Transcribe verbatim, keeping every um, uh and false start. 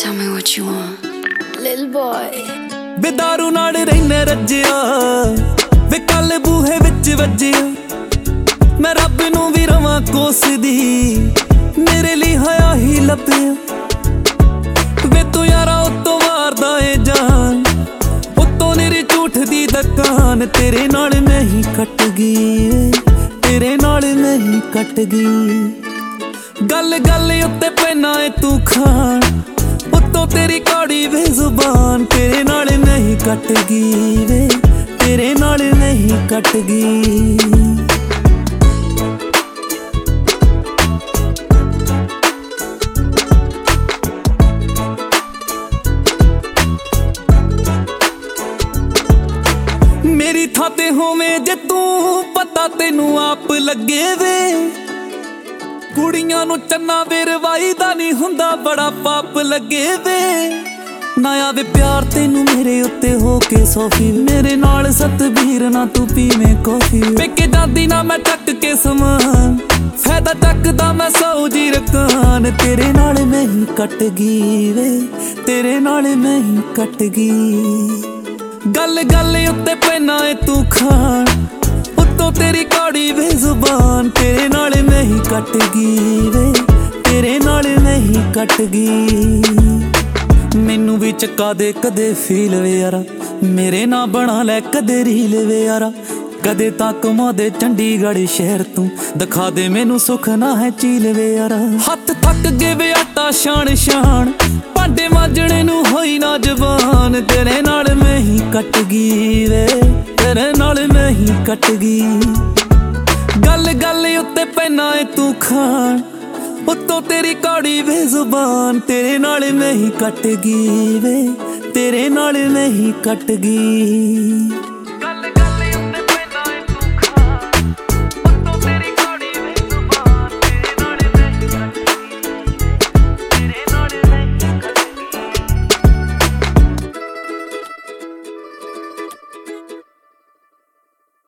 Tell me what you want, little boy. बेदारू नाल रहने रज्जिया वे कल बूहे विच वज्जिया मैं रब नूं भी रवां कोसदी मेरे लिए हया ही लभिया वे तू यारा उत्तों मारदा ए जान उत्तों मेरी झूठ दी दुकान तेरे नाल मैं ही कट गई तेरे नाल मैं ही कट गई गल गल उत्ते पैना ए तू खान उत्तों तेरी कौड़ी बेजुबान तेरे नाल मैं ही कट गई वे तेरे नाल मैं ही कट गई। मेरी थां ते होवें जे तू पता तेनू आप लगे वे कुड़ियां नू चन्ना वेरवाई दा नहीं हुंदा बड़ा पाप लगे वे ना आवे प्यार तेनू मेरे उत्ते हो के सोफी मेरे नाल सतबीर ना तू पीवें कॉफी पेके जांदी ना मैं चक के समान फायदा चकदा मैं सौ जी रकान तेरे नाल मैं ही कट गई वे तेरे नाल मैं ही कट गई गल गल उत्ते पैना ए तू खान उत्तों तेरी कौड़ी बेजुबान तेरे नाल मैं ही कट गई वे तेरे नाल मैं ही कट गई। मैनू भी चक्का दे कदे फील वे यारा मेरे ना बना लै कदे रील वे यारा कदे तां घुमा दे चंडीगढ़ शहर तू दिखा दे मैनू सुख ना है झील वे यारा हथ थक गए वे आटा शान शान भांडे मांजणे नू होई ना जवान तेरे नाल मैं ही कट गई वे तेरे नाल मैं ही कट गई गल गल उत्ते पैना ए तू खान उत्तों तेरी कौड़ी बेजुबान तेरे नाल मैं ही कट गई वे तेरे नाल मैं ही कट गई।